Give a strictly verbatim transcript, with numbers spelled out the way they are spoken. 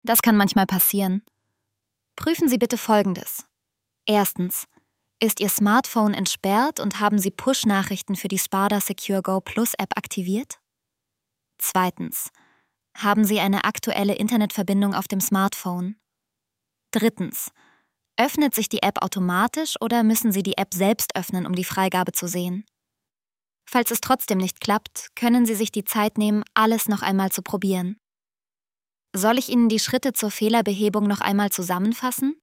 Das kann manchmal passieren. Prüfen Sie bitte Folgendes. Erstens. Ist Ihr Smartphone entsperrt und haben Sie Push-Nachrichten für die Spada Secure Go Plus App aktiviert? Zweitens. Haben Sie eine aktuelle Internetverbindung auf dem Smartphone? Drittens. Öffnet sich die App automatisch oder müssen Sie die App selbst öffnen, um die Freigabe zu sehen? Falls es trotzdem nicht klappt, können Sie sich die Zeit nehmen, alles noch einmal zu probieren. Soll ich Ihnen die Schritte zur Fehlerbehebung noch einmal zusammenfassen?